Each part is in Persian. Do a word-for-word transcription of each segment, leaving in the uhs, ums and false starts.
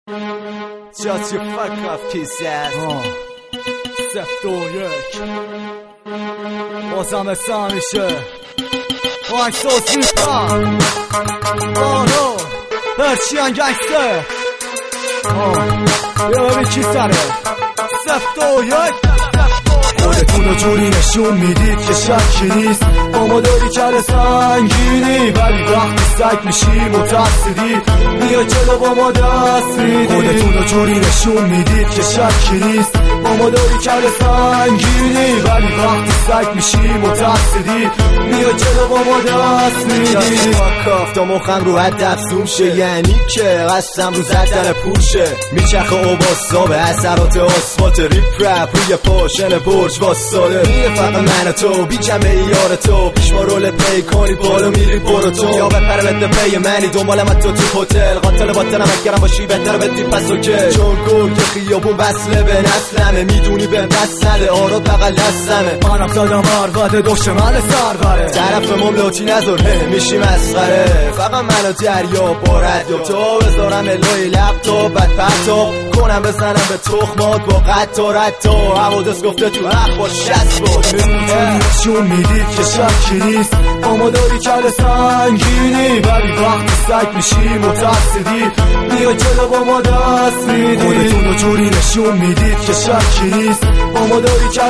Just your fuck off pieces. سفت و یک بازم اسم میشه با اکساس ریپم آنو پرچیان گنگستر بیا ببین کی سره سفت و یک خودتون رو جوری نشون میدید که شکی نیست با ما داری کل سنگینی ولی وقتی سگ میشی متأثری میای جلو با ما دست میدی خودتون رو جوری نشون میدید که شکی نیست با ما داری کل سنگینی ولی وقتی سگ میشی متأثری میای جلو با ما دست میدی کاف تا مخم رو حد افزون شه یعنی که قسم رو زد در پوشه میچخه اوباستا به اثرات آسفالت ریپ رپ روی پاشن برج واساله میره فقط من و تو بی جمعه یار تو پیش ما رول پی کنی بالا میری برو تو یا بپره بده پی منی دنبالم تو تو هتل قاتل باطنم اگرم باشی بهتر بدی پس اوکه چون گل که خیابون وصله به نسلمه میدونی به دست نده آراد بغل دستمه منم زدم عربت دشمن سربره طرف مملاتی نذاره میشی مسخره فقط منو دریا با ردیاب تو بذارم الهی لپتاپ بعد پرتاب کنم بزنم به تخمات با قطع رتا حوادث گفته تو حق با شست بود نشون میدید که شکی نیست با ما داری کل سنگینی ولی وقتی سگ میشی متأثری میای جلو با ما دست میدی خودتون رو جوری نشون میدید که شکی نیست با ما داری کل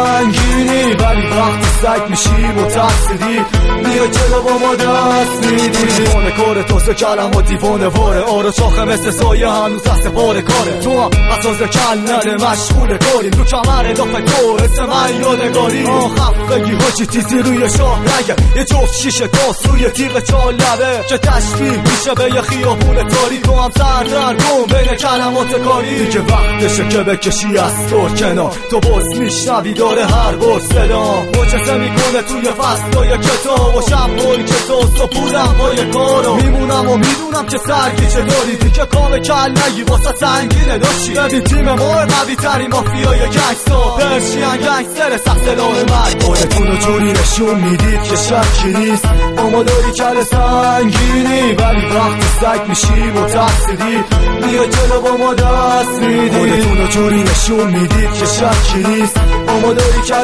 سنگینی ولی وقتی سگ میشی متأثری میای جلو با ما دست میدی دیوانه کار تو سه کلم و دیوانه واره آره چاخه مثل سایه هنوز دست پاره کاره تو هم اساس کل نده مشغول کاریم رو کمر دافه تو اسم من یادگاری آه خفگی هاچی تیزی روی شاه رگه یه جفت شیشه تاس روی تیغ چال لبه که تشبیه میشه به یه خیابون تاریک و هم سردر کن بین کلمات کاری دیگه وقتشه که بکشی از دور کنار تو باز میشنوی داره هر بار صدا مجزه میکنه توی فصلای کتاب و شب بایی که تو سپودم پای کارو میمونم و میدونم که سرگیچه داری دیگه کام کل نگی واسه سنگینه داشتی ببین تیم ما قوی تری مافیای گنگستا پرشین گنگستر سخت لاه مرگ خودتون رو جوری نشون میدید که شکی نیست با ما داری کل سنگینی ولی وقتی سگ میشی متأثری میای جلو با ما دست میدی خودتون رو جوری نشون میدید که شکی نیست با ما داری کل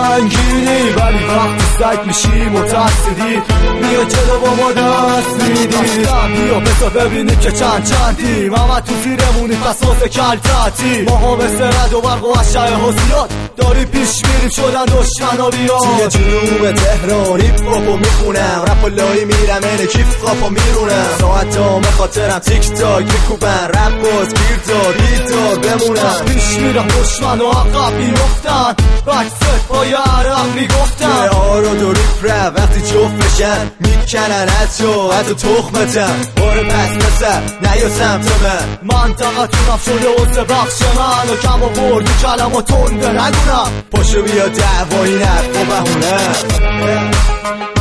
سنگینی ولی وقتی سگ میشی متأثری میای جلو با ما دست میدی بیا بسا ببینی که چند چندی محمد تو زیرمونی فساس کل تعتی ماها مثل رد و برق و اشعه حسیات داری پیش میریم شدن دشمن و بیاد توی جنوب تهران ریپ پاپو میخونم رپ و لایی میرم اینه کیف خوابو میرونم ساعت ها مخاطرم تیک تاک میکوبن رپ باز گیر دار بیدار بمونم پیش میرم دشمن و عقب میفتن بکست پای عرق میگفتن آراد و ریپ رپ وقتی جفت بشن میکنن از تو از تخمتم باره پس مثل نیا سمت من منطقتونم شده عضو بخش من و کم و بردی کلم و تنده نگونم پاشو بیا دعوایی نرد و بهونه